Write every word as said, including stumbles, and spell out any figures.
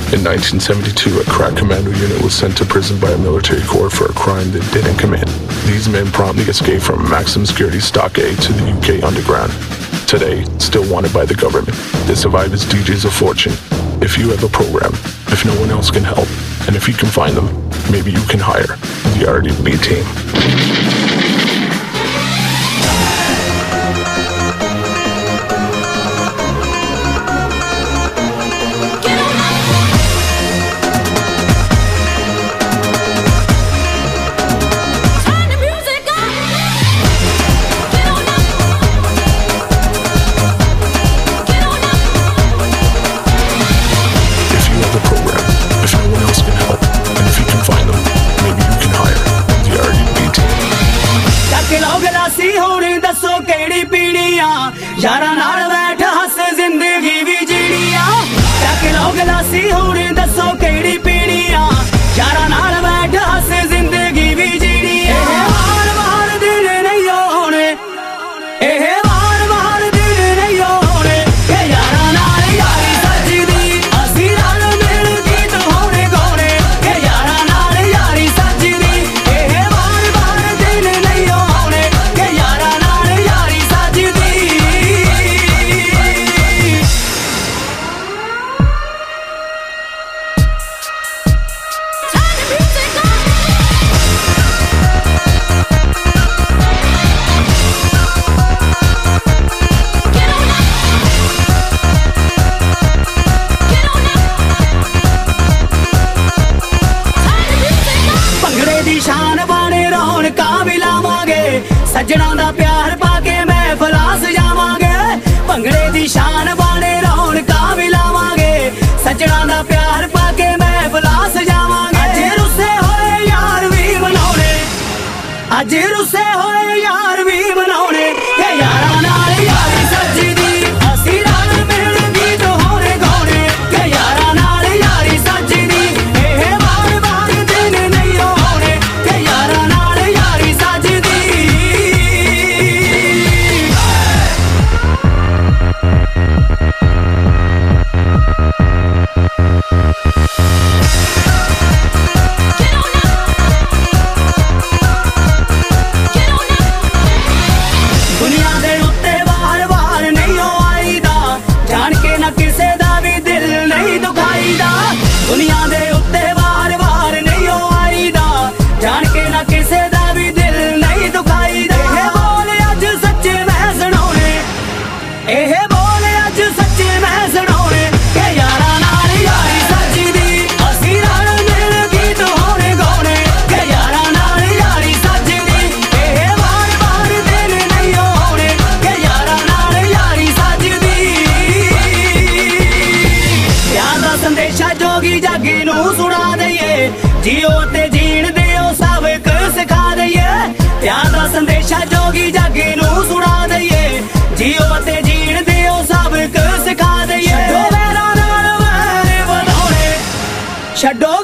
In nineteen seventy-two, a crack commando unit was sent to prison by a military court for a crime they didn't commit. These men promptly escaped from maximum security stockade to the U K underground. Today, still wanted by the government, they survive as D Js of fortune. If you have a program, if no one else can help, and if you can find them, maybe you can hire the R D B team. यारा नाल बैठ हस जिंदगी भी जीड़िया चक लो गलासी हुण दसो केड़ी पीड़िया यारा नाल बैठ हस जिंदगी भी जीड़िया बार बार दिल नहीं होने एह बार बार दिल नहीं होने के यारा नाल यारी सजदी असी रल मिल गीत होने गाने के यारा नाल यारी सजदी एह बार बार दिल नहीं होने के यारा नाल यारी सजदी शान बाने रौनका भी लावांगे सज्जणा दा प्यार पाके महफिल सजावांगे भंगड़े दी शान बाने रौनका भी लावांगे सज्जणा दा प्यार पाके महफिल सजावांगे अज रुसे होए यार भी मनाउणे अज रुसे होए यार भी मनाउणे के यारा नाल यारी सजदी असी रल मिल गीत होने गाउने के यारा नाल यारी सजदी एह बार बार दिन नहीं होने के यारा नाल यारी सजदी दुनिया दे उत्ते बार बार नहीं हो आईदा जान के ना किसे दा भी दिल नहीं दुखाईदा दुनिया दे उत्ते बार बार नहीं हो आईदा जान के ना किसे दा भी दिल नहीं दुखाईदा एह बोल अज सच्चे मैं सुनाउने एह बोल अज सच्चे मैं सुनाउने के यारा नाल यारी सजदी असी रल मिल गीत होने गाउने के यारा नाल यारी सजदी एह बार बार दिन नहीं होने के यारा नाल यारी सजदी प्यार दा संदेशा जोगी जागी नू सुना दईए जियो ते जीण दिओ सबक सिखा दईए प्यार दा संदेशा जोगी जागी नू सुना दईए जियो ते जीण दिओ सबक सिखा दईए छड्डो वैरां नाल वैर वधाउने छड्डो